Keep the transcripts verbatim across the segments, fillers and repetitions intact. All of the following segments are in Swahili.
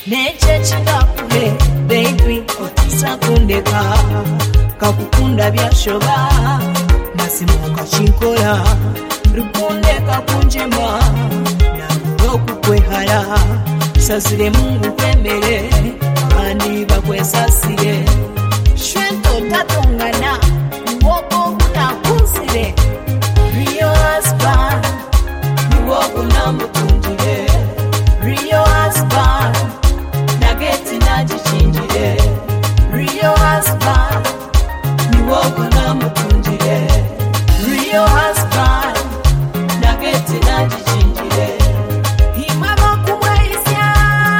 neche chingakule baby otisa kundeka kakukunda byashoba nasimuka chinkola rukundeka kunjema namulo kukwehara sasire Mungu kwemere abandi bakwesasire shwento tatongana woko unakusire Rio husband woko namutundire Rio husband nageti najichinjire Rio husband woko namutundire Rio husband nageti najichinjire himaba kumweisya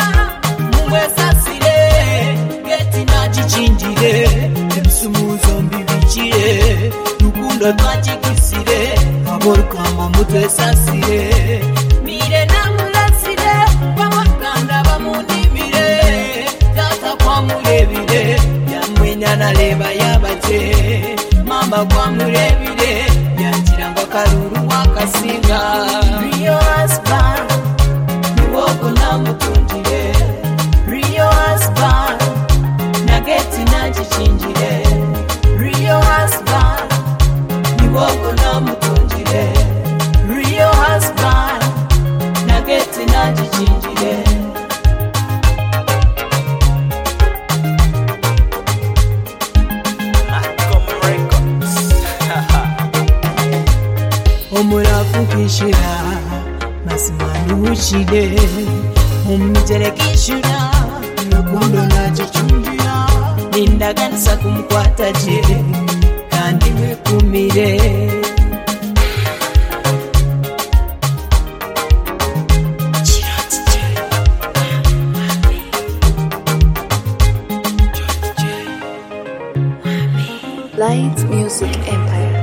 mumwesasire geti najichinjire ebisumuzo mbibikire rukundo twachikisire aborukamba mutwesasire mire namulasire bawakanda bamunimire tata kwamurebire yamwenya naleba yabaje mama kwamurebire yangira ngo karuru wakasinga Rio husband woko namutundire Rio husband nageti najichinjire Rio husband woko namutundire Rio husband nageti najichinjire omulafu kishira masimani uchide umjere kishira rukundo najichungira nindaganisa kumkwata je kandi wekumire Lights Music Empire.